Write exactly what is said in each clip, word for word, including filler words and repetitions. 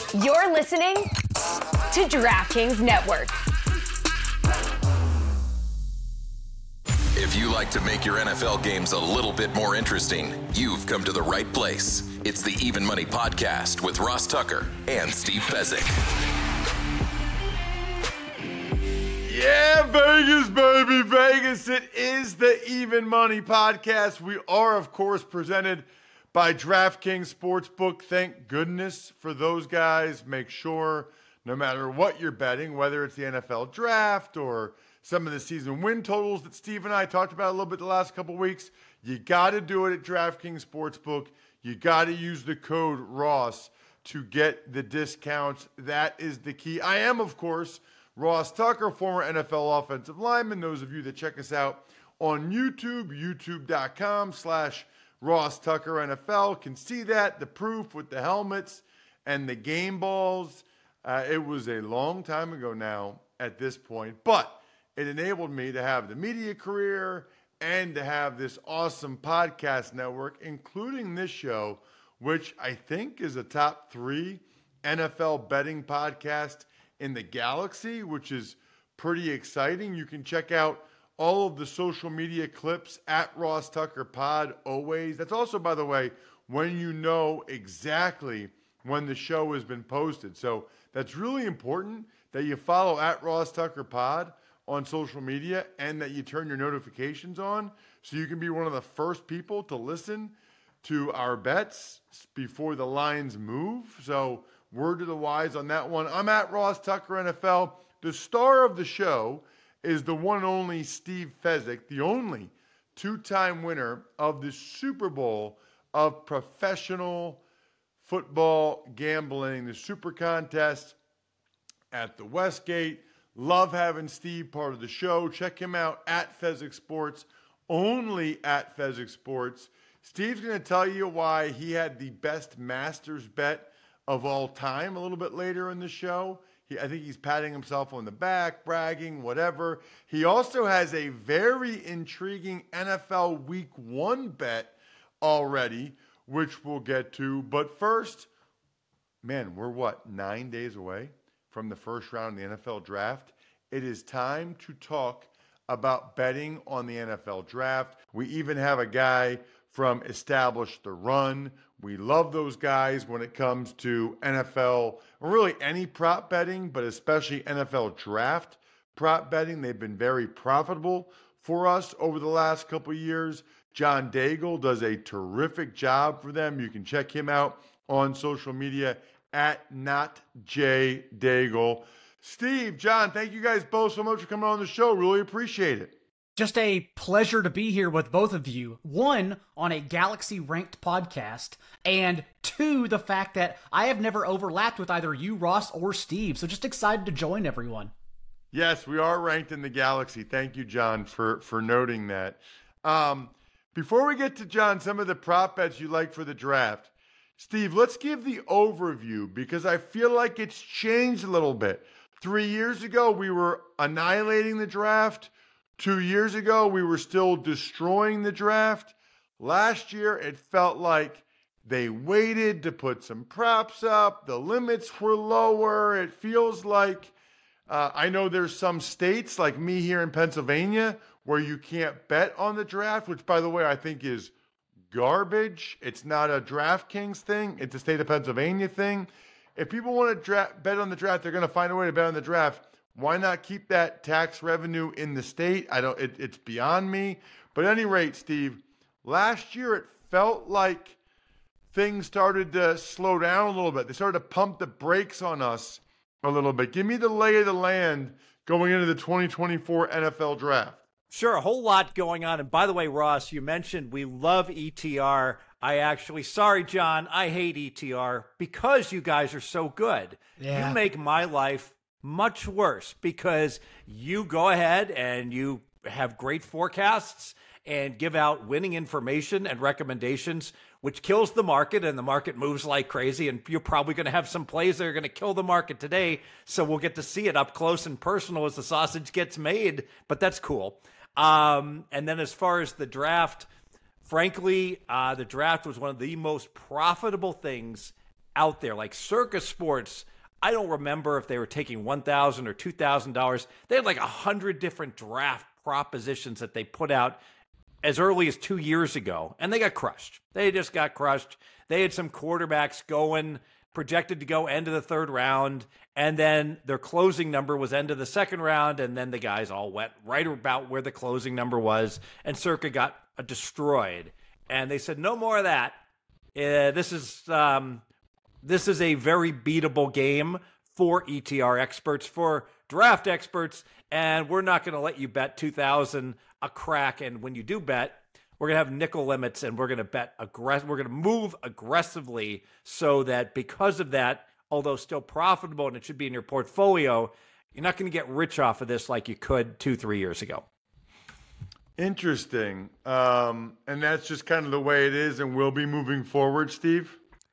You're listening to DraftKings Network. If you like to make your N F L games a little bit more interesting, you've come to the right place. It's the Even Money Podcast with Ross Tucker and Steve Fezzik. Yeah, Vegas, baby, Vegas. It is the Even Money Podcast. We are, of course, presented by DraftKings Sportsbook. Thank goodness for those guys. Make sure, no matter what you're betting, whether it's the N F L draft or some of the season win totals that Steve and I talked about a little bit the last couple of weeks, you got to do it at DraftKings Sportsbook. You got to use the code Ross to get the discounts. That is the key. I am, of course, Ross Tucker, former N F L offensive lineman. Those of you that check us out on YouTube, youtube.com slash Ross Tucker N F L can see that, the proof with the helmets and the game balls. Uh, it was a long time ago now at this point, but it enabled me to have the media career and to have this awesome podcast network, including this show, which I think is a top three N F L betting podcast in the galaxy, which is pretty exciting. You can check out all of the social media clips at Ross Tucker Pod always. That's also, by the way, when you know exactly when the show has been posted. So that's really important that you follow at Ross Tucker Pod on social media and that you turn your notifications on so you can be one of the first people to listen to our bets before the lines move. So word to the wise on that one. I'm at Ross Tucker N F L. The star of the show is the one and only Steve Fezzik, the only two-time winner of the Super Bowl of professional football gambling, the Super Contest at the Westgate. Love having Steve part of the show. Check him out at Fezzik Sports, only at Fezzik Sports. Steve's going to tell you why he had the best Masters bet of all time a little bit later in the show. He, I think he's patting himself on the back, bragging, whatever. He also has a very intriguing N F L Week one bet already, which we'll get to. But first, man, we're what, nine days away from the first round of the N F L Draft? It is time to talk about betting on the N F L Draft. We even have a guy from Establish the Run. We love those guys when it comes to N F L, or really any prop betting, but especially N F L Draft prop betting. They've been very profitable for us over the last couple of years. John Daigle does a terrific job for them. You can check him out on social media at NotJDaigle. Steve, John, thank you guys both so much for coming on the show. Really appreciate it. Just a pleasure to be here with both of you. One, on a Galaxy-ranked podcast, and two, the fact that I have never overlapped with either you, Ross, or Steve, so just excited to join everyone. Yes, we are ranked in the Galaxy. Thank you, John, for, for noting that. Um, before we get to, John, some of the prop bets you like for the draft, Steve, let's give the overview because I feel like it's changed a little bit. Three years ago, we were annihilating the draft. Two years ago, we were still destroying the draft. Last year, it felt like they waited to put some props up. The limits were lower. It feels like, uh, I know there's some states like me here in Pennsylvania where you can't bet on the draft, which, by the way, I think is garbage. It's not a DraftKings thing. It's a state of Pennsylvania thing. If people want to dra- bet on the draft, they're going to find a way to bet on the draft. Why not keep that tax revenue in the state? I don't. It, it's beyond me. But at any rate, Steve, last year it felt like things started to slow down a little bit. They started to pump the brakes on us a little bit. Give me the lay of the land going into the twenty twenty-four N F L Draft. Sure, a whole lot going on. And by the way, Ross, you mentioned we love E T R. I actually, sorry, John, I hate E T R because you guys are so good. Yeah. You make my life much worse because you go ahead and you have great forecasts and give out winning information and recommendations, which kills the market, and the market moves like crazy. And you're probably going to have some plays that are going to kill the market today. So we'll get to see it up close and personal as the sausage gets made, but that's cool. Um, and then as far as the draft, frankly, uh, the draft was one of the most profitable things out there, like Circa Sports. I don't remember if they were taking one thousand dollars or two thousand dollars. They had like one hundred different draft propositions that they put out as early as two years ago, and they got crushed. They just got crushed. They had some quarterbacks going, projected to go end of the third round, and then their closing number was end of the second round, and then the guys all went right about where the closing number was, and Circa got uh, destroyed. And they said, no more of that. Uh, this is um, this is a very beatable game for E T R experts, for draft experts, and we're not going to let you bet two thousand a crack. And when you do bet, we're going to have nickel limits, and we're going to bet aggress- We're going to move aggressively so that because of that, although still profitable and it should be in your portfolio, you're not going to get rich off of this like you could two, three years ago. Interesting. Um, and that's just kind of the way it is and will be moving forward, Steve?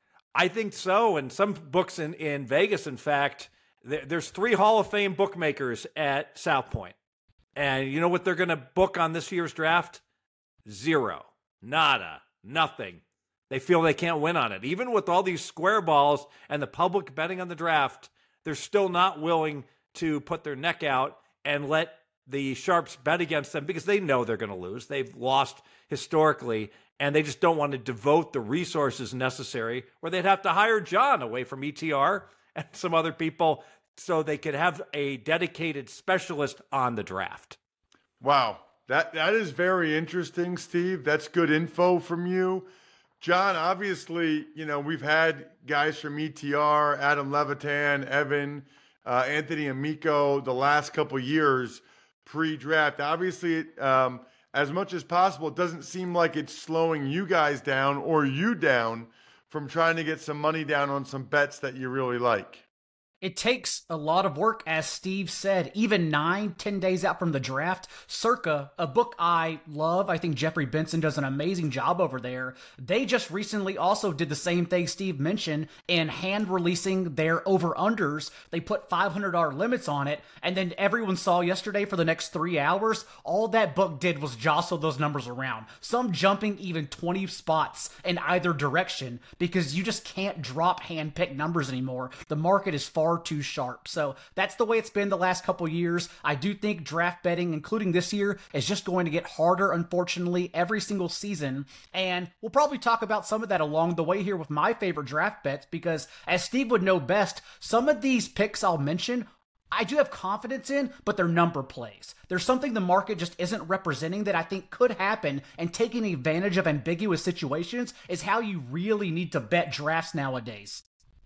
I think so. And some books in, in Vegas, in fact, there, there's three Hall of Fame bookmakers at South Point. And you know what they're going to book on this year's draft? Zero. Nada. Nothing. They feel they can't win on it. Even with all these square balls and the public betting on the draft, they're still not willing to put their neck out and let the sharps bet against them because they know they're going to lose. They've lost historically, and they just don't want to devote the resources necessary where they'd have to hire John away from E T R and some other people so they could have a dedicated specialist on the draft. Wow. That that is very interesting, Steve. That's good info from you. John, obviously, you know, we've had guys from E T R, Adam Levitan, Evan, uh, Anthony Amico, the last couple years pre-draft. Obviously, um, as much as possible, it doesn't seem like it's slowing you guys down or you down from trying to get some money down on some bets that you really like. It takes a lot of work, as Steve said, even nine, ten days out from the draft. Circa, a book I love. I think Jeffrey Benson does an amazing job over there. They just recently also did the same thing Steve mentioned in hand releasing their over-unders. They put five hundred dollars limits on it, and then everyone saw yesterday for the next three hours, all that book did was jostle those numbers around. Some jumping even twenty spots in either direction because you just can't drop hand-picked numbers anymore. The market is far too sharp. So that's the way it's been the last couple years. I do think draft betting, including this year, is just going to get harder, unfortunately, every single season. And we'll probably talk about some of that along the way here with my favorite draft bets, because as Steve would know best, some of these picks I'll mention I do have confidence in, but they're number plays. There's something the market just isn't representing that I think could happen, and taking advantage of ambiguous situations is how you really need to bet drafts nowadays.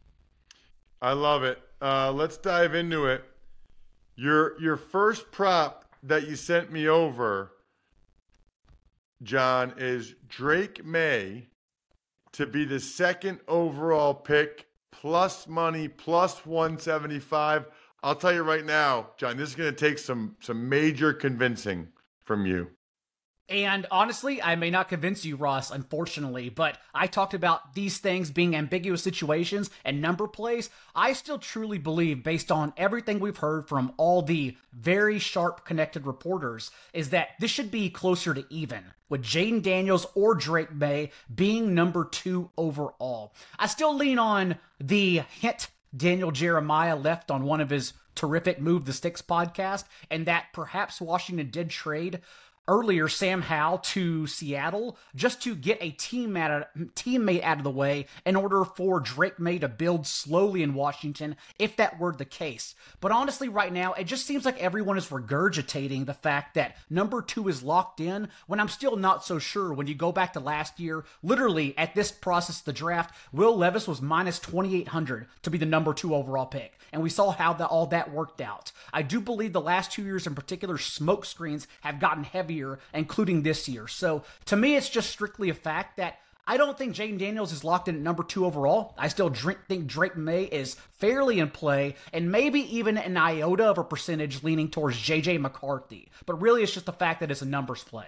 I love it. Uh, let's dive into it. Your your first prop that you sent me over, John, is Drake May to be the second overall pick, plus money, plus one seventy-five. I'll tell you right now, John, this is going to take some some major convincing from you. And honestly, I may not convince you, Ross, unfortunately, but I talked about these things being ambiguous situations and number plays. I still truly believe, based on everything we've heard from all the very sharp connected reporters, is that this should be closer to even, with Jayden Daniels or Drake May being number two overall. I still lean on the hint Daniel Jeremiah left on one of his terrific Move the Sticks podcast, and that perhaps Washington did trade earlier Sam Howell to Seattle just to get a team out of, teammate out of the way in order for Drake May to build slowly in Washington, if that were the case. But honestly, right now, it just seems like everyone is regurgitating the fact that number two is locked in, when I'm still not so sure. When you go back to last year, literally at this process of the draft, Will Levis was minus twenty-eight hundred to be the number two overall pick. And we saw how the, all that worked out. I do believe the last two years in particular, smoke screens have gotten heavier, including this year. So to me, it's just strictly a fact that I don't think Jayden Daniels is locked in at number two overall. I still drink, think Drake May is fairly in play, and maybe even an iota of a percentage leaning towards J J McCarthy. But really, it's just the fact that it's a numbers play.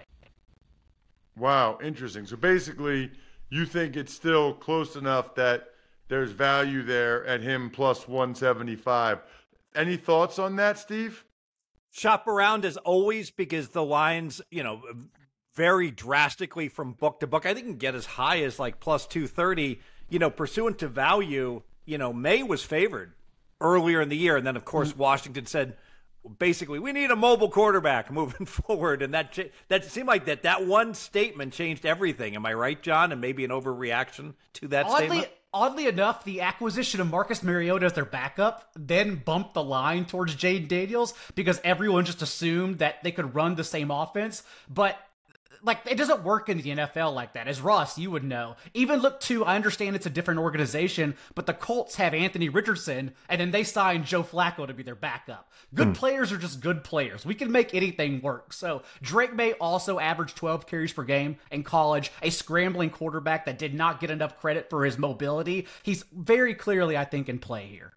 Wow, interesting. So basically, you think it's still close enough that there's value there at him plus one seventy-five. Any thoughts on that, Steve? Shop around as always, because the lines, you know, vary drastically from book to book. I think you can get as high as like plus two thirty, you know, pursuant to value. you know, May was favored earlier in the year. And then, of course, Washington said, basically, we need a mobile quarterback moving forward. And that that seemed like that that one statement changed everything. Am I right, John? And maybe an overreaction to that Oddly, statement? Oddly enough, the acquisition of Marcus Mariota as their backup then bumped the line towards Jayden Daniels because everyone just assumed that they could run the same offense. But like, it doesn't work in the N F L like that. As Ross, you would know. Even look to, I understand it's a different organization, but the Colts have Anthony Richardson, and then they signed Joe Flacco to be their backup. Good hmm. players are just good players. We can make anything work. So Drake May also averaged twelve carries per game in college, a scrambling quarterback that did not get enough credit for his mobility. He's very clearly, I think, in play here.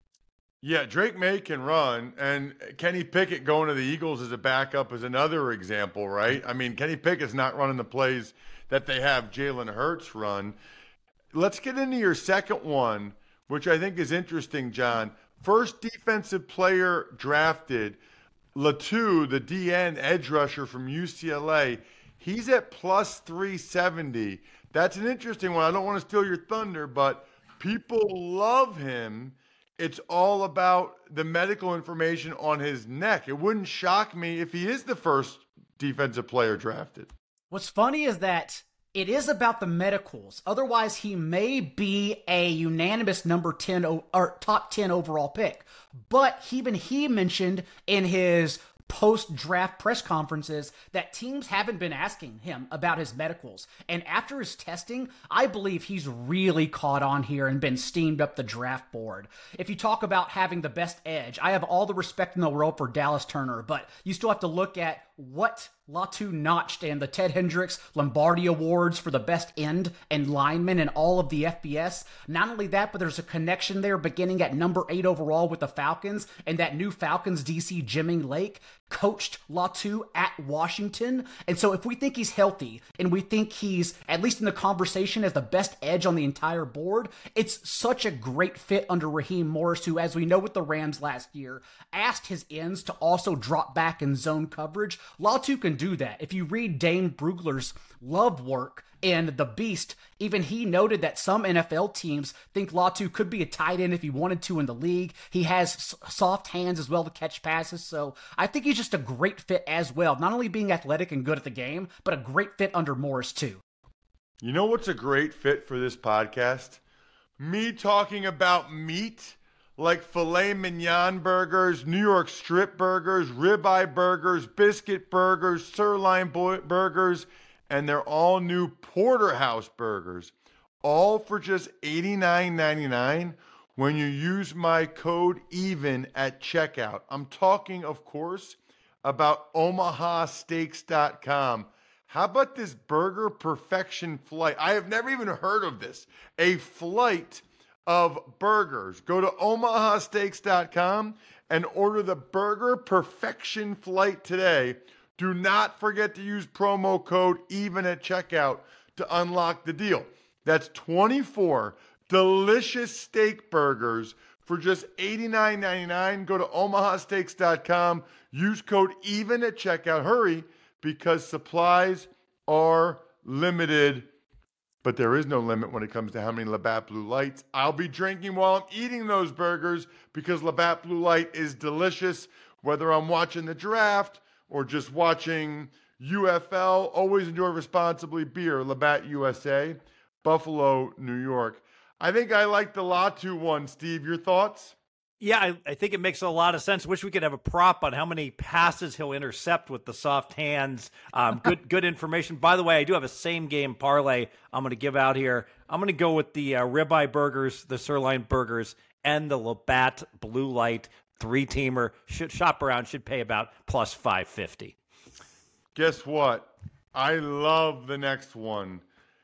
Yeah, Drake May can run, and Kenny Pickett going to the Eagles as a backup is another example, right? I mean, Kenny Pickett's not running the plays that they have Jalen Hurts run. Let's get into your second one, which I think is interesting, John. First defensive player drafted, Latu, the D N edge rusher from U C L A. He's at plus three seventy. That's an interesting one. I don't want to steal your thunder, but people love him. It's all about the medical information on his neck. It wouldn't shock me if he is the first defensive player drafted. What's funny is that it is about the medicals. Otherwise, he may be a unanimous number ten or top ten overall pick. But even he mentioned in his post-draft press conferences that teams haven't been asking him about his medicals. And after his testing, I believe he's really caught on here and been steamed up the draft board. If you talk about having the best edge, I have all the respect in the world for Dallas Turner, but you still have to look at what Latu notched in the Ted Hendricks Lombardi Awards for the best end and lineman in all of the F B S. Not only that, but there's a connection there beginning at number eight overall with the Falcons, and that new Falcons D C Jimmy Lake coached Latu at Washington. And so if we think he's healthy and we think he's at least in the conversation as the best edge on the entire board, it's such a great fit under Raheem Morris, who, as we know with the Rams last year, asked his ends to also drop back in zone coverage. Latu can do that. If you read Dane Brugler's love work in The Beast, even he noted that some N F L teams think Latu could be a tight end if he wanted to in the league. He has s- soft hands as well to catch passes, so I think he's just a great fit as well, not only being athletic and good at the game, but a great fit under Morris too. You know what's a great fit for this podcast? Me talking about meat, like filet mignon burgers, New York strip burgers, ribeye burgers, biscuit burgers, sirloin bo- burgers, and they're all new Porterhouse burgers, all for just eighty-nine ninety-nine when you use my code EVEN at checkout. I'm talking, of course, about Omaha Steaks dot com. How about this burger perfection flight? I have never even heard of this. A flight of burgers. Go to Omaha Steaks dot com and order the Burger Perfection Flight today. Do not forget to use promo code EVEN at checkout to unlock the deal. That's twenty-four delicious steak burgers for just eighty-nine ninety-nine. Go to Omaha Steaks dot com. Use code EVEN at checkout. Hurry, because supplies are limited. But there is no limit when it comes to how many Labatt Blue Lights I'll be drinking while I'm eating those burgers, because Labatt Blue Light is delicious, whether I'm watching the draft or just watching U F L. Always enjoy responsibly. Beer, Labatt U S A, Buffalo, New York. I think I like the Latu one. Steve, your thoughts? Yeah, I, I think it makes a lot of sense. Wish we could have a prop on how many passes he'll intercept with the soft hands. Um, good good information. By the way, I do have a same-game parlay I'm going to give out here. I'm going to go with the uh, ribeye burgers, the sirloin burgers, and the Labatt Blue Light three-teamer. Should shop around, should pay about plus five fifty. Guess what? I love the next one.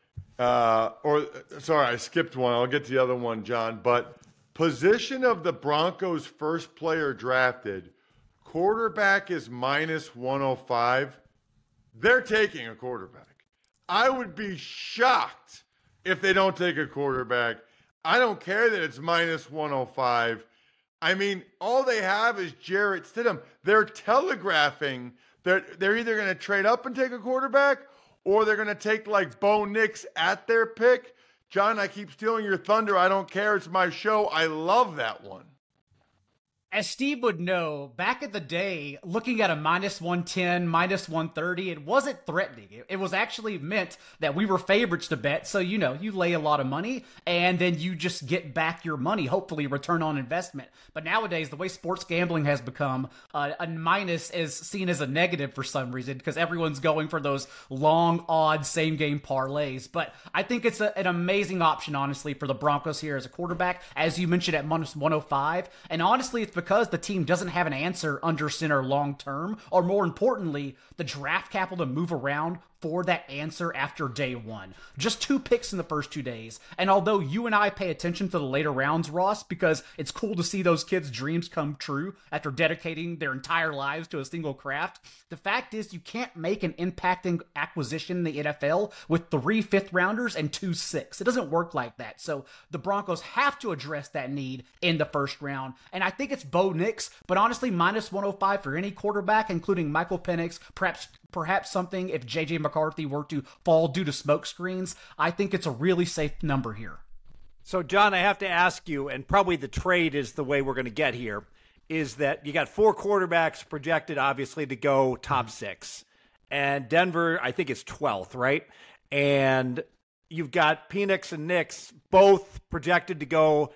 Uh, or, sorry, I skipped one. I'll get to the other one, John. But position of the Broncos' first player drafted, quarterback is minus one oh five. They're taking a quarterback. I would be shocked if they don't take a quarterback. I don't care that it's minus one oh five. I mean, all they have is Jarrett Stidham. They're telegraphing that they're either going to trade up and take a quarterback, or they're going to take like Bo Nix at their pick. John, I keep stealing your thunder. I don't care. It's my show. I love that one. As Steve would know, back in the day, looking at a minus one ten, minus one thirty, it wasn't threatening. It, it was actually meant that we were favorites to bet. So, you know, you lay a lot of money and then you just get back your money, hopefully return on investment. But nowadays, the way sports gambling has become, uh, a minus is seen as a negative for some reason because everyone's going for those long, odd, same-game parlays. But I think it's a, an amazing option, honestly, for the Broncos here as a quarterback, as you mentioned, at minus one oh five. And honestly, it's because because the team doesn't have an answer under center long term, or more importantly, the draft capital to move around for that answer after day one. Just two picks in the first two days. And although you and I pay attention to the later rounds, Ross, because it's cool to see those kids' dreams come true after dedicating their entire lives to a single craft, the fact is you can't make an impacting acquisition in the N F L with three fifth rounders and two six. It doesn't work like that. So the Broncos have to address that need in the first round. And I think it's Bo Nix, but honestly, minus one oh five for any quarterback, including Michael Penix, perhaps perhaps something if J J McCarthy were to fall due to smoke screens. I think it's a really safe number here. So, John, I have to ask you, and probably the trade is the way we're going to get here, is that you got four quarterbacks projected, obviously, to go top six. And Denver, I think, is twelfth, right? And you've got Penix and Nix both projected to go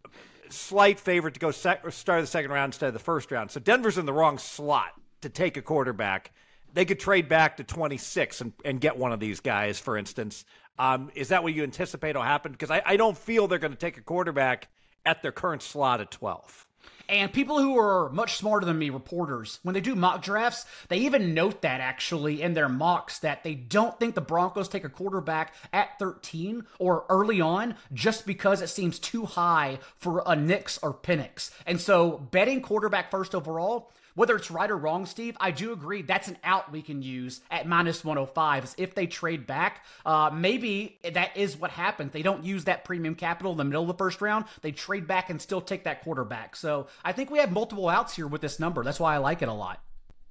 slight favorite to go sec- start of the second round instead of the first round. So Denver's in the wrong slot to take a quarterback. They could trade back to twenty-six and, and get one of these guys, for instance. Um, is that what you anticipate will happen? Because I, I don't feel they're going to take a quarterback at their current slot at twelve. And people who are much smarter than me, reporters, when they do mock drafts, they even note that actually in their mocks that they don't think the Broncos take a quarterback at thirteen or early on just because it seems too high for a Nix or Penix. And so betting quarterback first overall, whether it's right or wrong, Steve, I do agree that's an out we can use at minus one oh five. Is if they trade back, uh, maybe that is what happens. They don't use that premium capital in the middle of the first round. They trade back and still take that quarterback. So I think we have multiple outs here with this number. That's why I like it a lot.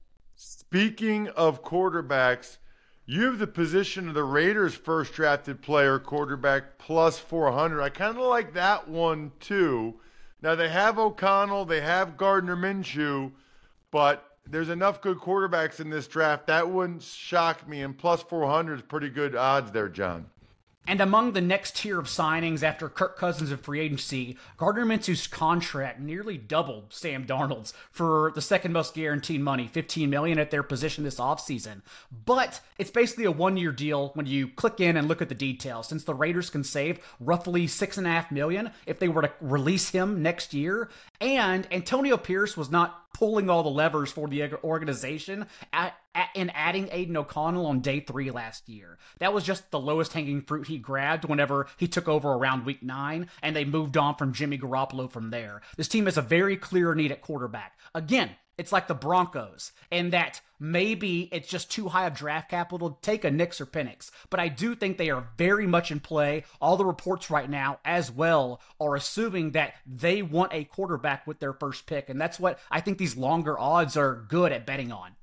Speaking of quarterbacks, you have the position of the Raiders' first drafted player, quarterback, plus four hundred. I kind of like that one too. Now they have O'Connell, they have Gardner Minshew, but there's enough good quarterbacks in this draft. That wouldn't shock me. And plus four hundred is pretty good odds there, John. And among the next tier of signings after Kirk Cousins in free agency, Gardner Minshew's contract nearly doubled Sam Darnold's for the second most guaranteed money, fifteen million dollars at their position this offseason. But it's basically a one-year deal when you click in and look at the details, since the Raiders can save roughly six point five million dollars if they were to release him next year. And Antonio Pierce was not pulling all the levers for the organization at, at, in adding Aiden O'Connell on day three last year. That was just the lowest hanging fruit he grabbed whenever he took over around week nine, and they moved on from Jimmy Garoppolo from there. This team has a very clear need at quarterback. Again, it's like the Broncos, in that maybe it's just too high of draft capital to take a Nix or Penix. But I do think they are very much in play. All the reports right now as well are assuming that they want a quarterback with their first pick. And that's what I think these longer odds are good at betting on.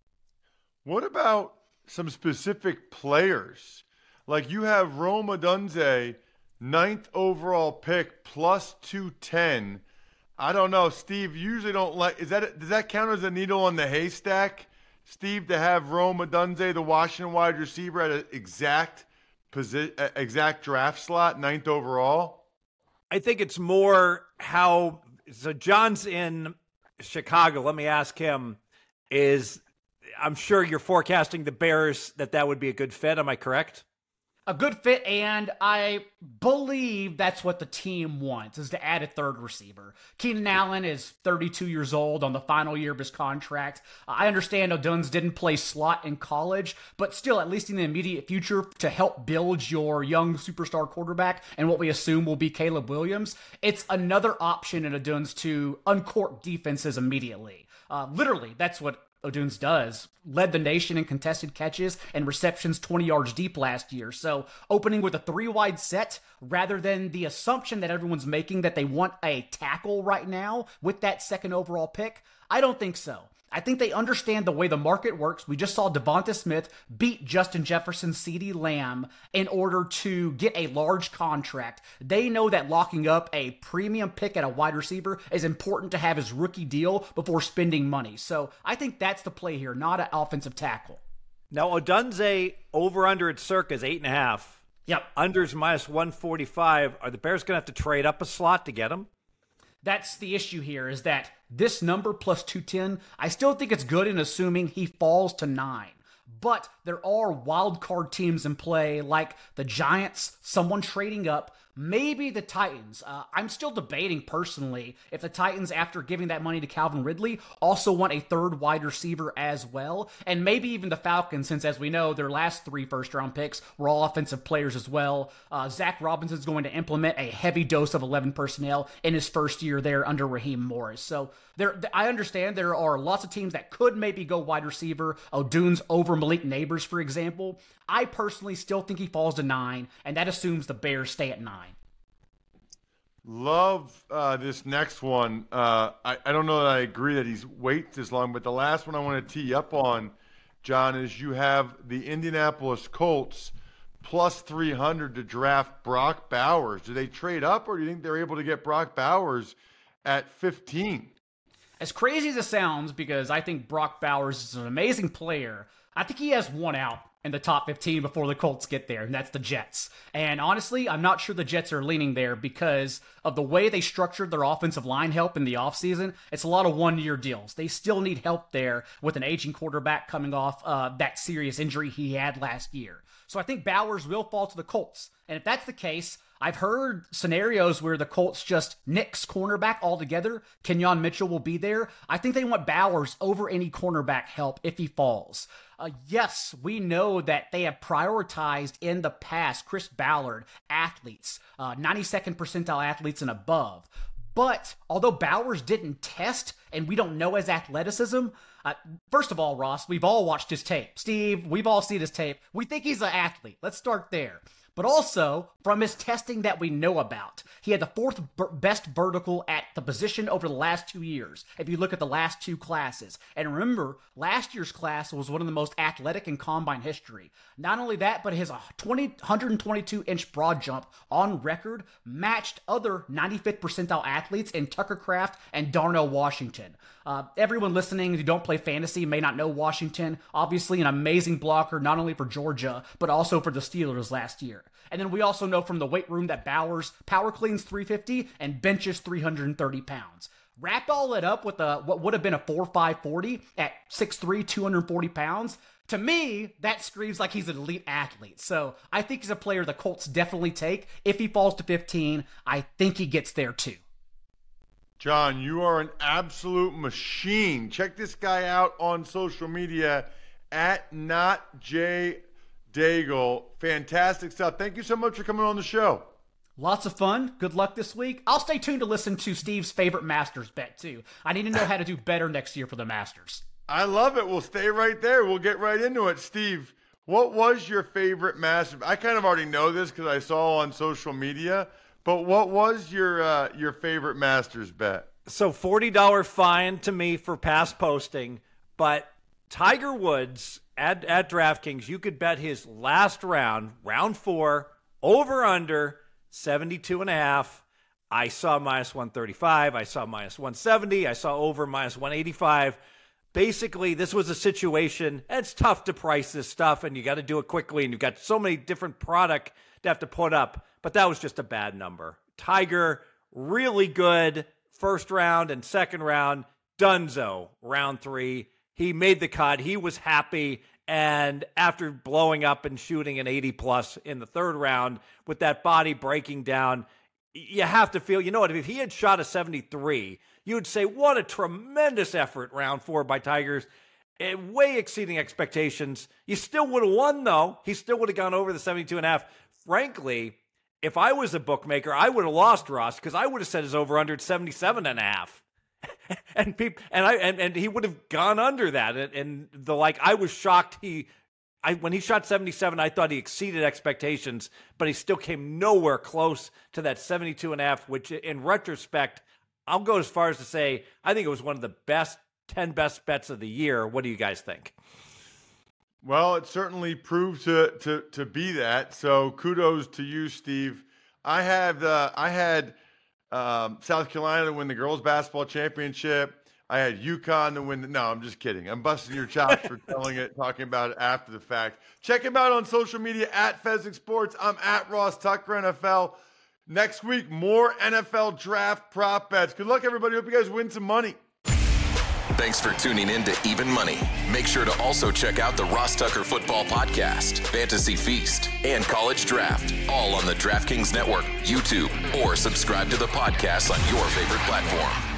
What about some specific players? Like you have Rome Odunze, ninth overall pick, plus two ten. I don't know, Steve. You usually don't like. Is that does that count as a needle on the haystack, Steve, to have Rome Odunze, the Washington wide receiver, at an exact position, exact draft slot, ninth overall? I think it's more how. So John's in Chicago. Let me ask him. Is I'm sure you're forecasting the Bears that that would be a good fit. Am I correct? A good fit, and I believe that's what the team wants, is to add a third receiver. Keenan Allen is thirty-two years old on the final year of his contract. I understand Odunze didn't play slot in college, but still, at least in the immediate future, to help build your young superstar quarterback and what we assume will be Caleb Williams, it's another option in Odunze to uncork defenses immediately. Uh, literally, that's what Odunze does. Led the nation in contested catches and receptions twenty yards deep last year. So opening with a three-wide set rather than the assumption that everyone's making that they want a tackle right now with that second overall pick, I don't think so. I think they understand the way the market works. We just saw Devonta Smith beat Justin Jefferson, CeeDee Lamb in order to get a large contract. They know that locking up a premium pick at a wide receiver is important to have his rookie deal before spending money. So I think that's the play here, not an offensive tackle. Now, Odunze over-under at Circa is eight and a half. Yep. Under's minus one forty-five. Are the Bears going to have to trade up a slot to get him? That's the issue here, is that this number plus two ten, I still think it's good in assuming he falls to nine. But there are wild card teams in play, like the Giants, someone trading up, maybe the Titans. Uh, I'm still debating personally if the Titans, after giving that money to Calvin Ridley, also want a third wide receiver as well. And maybe even the Falcons, since as we know, their last three first round picks were all offensive players as well. Uh, Zach Robinson's going to implement a heavy dose of eleven personnel in his first year there under Raheem Morris. So there, I understand there are lots of teams that could maybe go wide receiver. O'Dunes over Malik Neighbors, for example. I personally still think he falls to nine, and that assumes the Bears stay at nine. Love uh, this next one. Uh, I, I don't know that I agree that he's waits this long, but the last one I want to tee up on, John, is you have the Indianapolis Colts plus three hundred to draft Brock Bowers. Do they trade up, or do you think they're able to get Brock Bowers at fifteen? As crazy as it sounds, because I think Brock Bowers is an amazing player, I think he has one out in the top fifteen before the Colts get there, and that's the Jets. And honestly, I'm not sure the Jets are leaning there because of the way they structured their offensive line help in the offseason. It's a lot of one-year deals. They still need help there with an aging quarterback coming off uh, that serious injury he had last year. So I think Bowers will fall to the Colts. And if that's the case, I've heard scenarios where the Colts just nix cornerback altogether. Kenyon Mitchell will be there. I think they want Bowers over any cornerback help if he falls. Uh, yes, we know that they have prioritized in the past Chris Ballard athletes, uh, ninety-second percentile athletes and above. But although Bowers didn't test and we don't know his athleticism, uh, first of all, Ross, we've all watched his tape. Steve, we've all seen his tape. We think he's an athlete. Let's start there. But also, from his testing that we know about, he had the fourth b- best vertical at the position over the last two years, if you look at the last two classes. And remember, last year's class was one of the most athletic in combine history. Not only that, but his one hundred twenty-two inch broad jump on record matched other ninety-fifth percentile athletes in Tucker Kraft and Darnell Washington. Uh, everyone listening who don't play fantasy may not know Washington. Obviously an amazing blocker, not only for Georgia, but also for the Steelers last year. And then we also know from the weight room that Bowers power cleans three fifty and benches three hundred thirty pounds. Wrap all it up with a what would have been a four five forty at six three, two hundred forty pounds. To me, that screams like he's an elite athlete. So I think he's a player the Colts definitely take. If he falls to fifteen, I think he gets there too. John, you are an absolute machine. Check this guy out on social media at NotJDaigle. Fantastic stuff. Thank you so much for coming on the show. Lots of fun. Good luck this week. I'll stay tuned to listen to Steve's favorite Masters bet, too. I need to know how to do better next year for the Masters. I love it. We'll stay right there. We'll get right into it. Steve, what was your favorite Masters? I kind of already know this because I saw on social media, but what was your uh, your favorite Masters bet? So forty dollars fine to me for past posting, but Tiger Woods at, at DraftKings, you could bet his last round, round four, over under seventy-two and a half. I saw minus one thirty-five. I saw minus one seventy. I saw over minus one eighty-five. Basically, this was a situation. It's tough to price this stuff, and you got to do it quickly, and you've got so many different product to have to put up, but that was just a bad number. Tiger, really good first round and second round. Dunzo, round three. He made the cut. He was happy. And after blowing up and shooting an eighty plus in the third round with that body breaking down, you have to feel, you know what, if he had shot a seventy-three, you would say, what a tremendous effort round four by Tigers. Way exceeding expectations. You still would have won, though. He still would have gone over the seventy-two and a half. Frankly, if I was a bookmaker, I would have lost, Ross, because I would have set his over-under at seventy-seven and a half. and people and I and, and he would have gone under that. And, and the like, I was shocked. He, I when he shot seventy-seven, I thought he exceeded expectations, but he still came nowhere close to that seventy-two and a half. Which, in retrospect, I'll go as far as to say I think it was one of the best ten best bets of the year. What do you guys think? Well, it certainly proved to to to be that. So kudos to you, Steve. I have the I had um, South Carolina to win the girls basketball championship. I had UConn to win. The, no, I'm just kidding. I'm busting your chops for telling it, talking about it after the fact. Check him out on social media at Fezzik Sports. I'm at Ross Tucker N F L. Next week, more N F L draft prop bets. Good luck, everybody. Hope you guys win some money. Thanks for tuning in to Even Money. Make sure to also check out the Ross Tucker Football Podcast, Fantasy Feast, and College Draft, all on the DraftKings Network, YouTube, or subscribe to the podcast on your favorite platform.